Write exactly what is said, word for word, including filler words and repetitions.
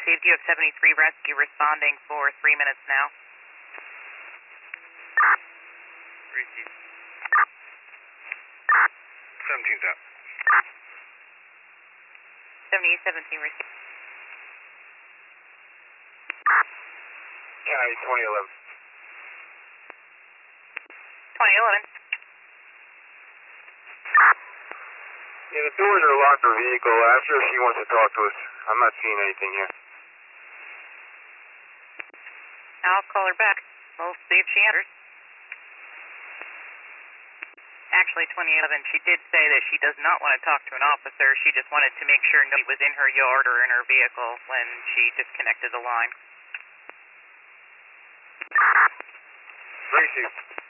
received. You have seventy-three rescue responding for three minutes now. Receive. seventeen's out. seventy-eight seventeen received. County twenty eleven. twenty eleven. Yeah, the doors are locked in her vehicle. Ask her if she wants to talk to us. I'm not seeing anything here. I'll call her back. We'll see if she answers. Actually, twenty eleven, she did say that she does not want to talk to an officer. She just wanted to make sure nobody was in her yard or in her vehicle when she disconnected the line. Receive.